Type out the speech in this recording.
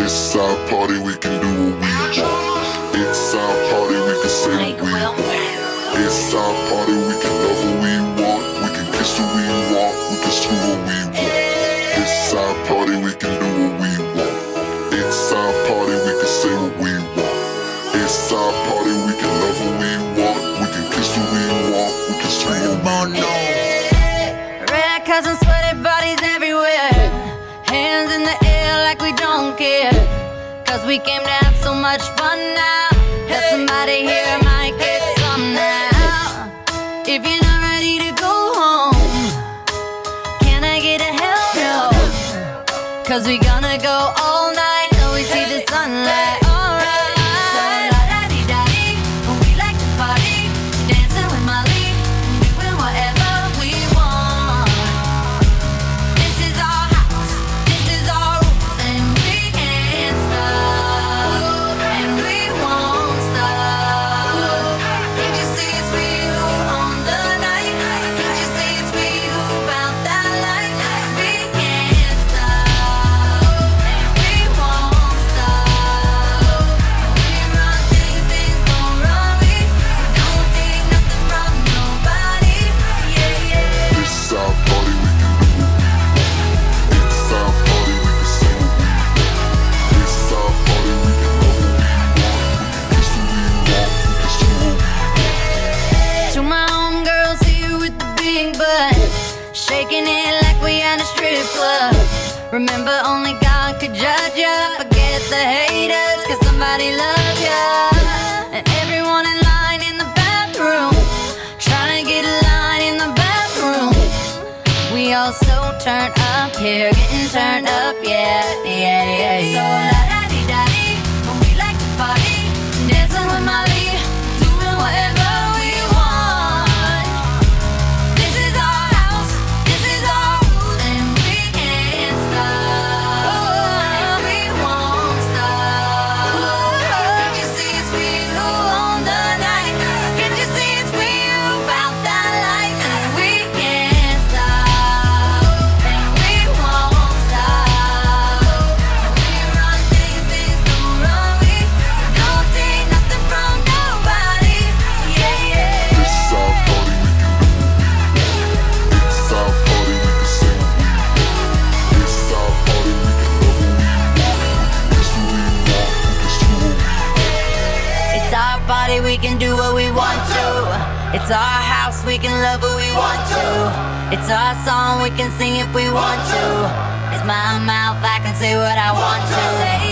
It's our party, we can do what we want. It's our party, we can say what we want. It's our party, we can love what we want. We can kiss who we want, we can screw what we want. It's our party, we can do what we want. It's our party, we can say what we want. It's our party, we can love what we want. We can kiss who we want, we can screw what we want. Red cousins, sweaty bodies everywhere. Hands in the air like we don't care. Cause we came to have so much fun now. That somebody here might get some now. If you're not ready to go home, can I get a hell no? Cause we gonna go all night till we see the sunlight. Alright. So la-da-dee-da-dee, we like to party. Dancing with Molly, doing whatever we want. This is our house, this is our rules, and we can't stop, and we won't stop. Can't you see it's we who own the night? Can't you see it's we who found that light? We can't stop, and we won't stop. We run things, things don't run me. Don't take nothing from nobody. Yeah, yeah. It's our party, we can do what we want. It's our party, we can say what we want. It's our party, we can love what we want. We can kiss who we want, we can screw what we want. To my homegirls here with the big butt, shaking it like we at a strip club. Remember, only God could judge ya. Forget the haters, cause somebody loves ya. And everyone in line in the bathroom, trying to get a line in the bathroom. We all so turned up here, getting turned up, yeah, yeah, yeah, yeah. So la-da-dee-da-dee, we like to party, dancing with Molly, doing whatever we want. This is our house, this is our rules, and we can't stop, and we won't stop. Can't you see it's we who own the night? Can't you see it's we who found that light? We can't stop, and we won't stop. We run things, things don't run me. Don't take nothing from nobody. Yeah, yeah. It's our party, we can do what we want. It's our party, we can say what we want. It's our party, we can love what we want. We can kiss who we want, we can screw what we want. It's our body, we can do what we want to. It's our house, we can love who we want to. It's our song, we can sing if we want to. It's my mouth, I can say what I want to.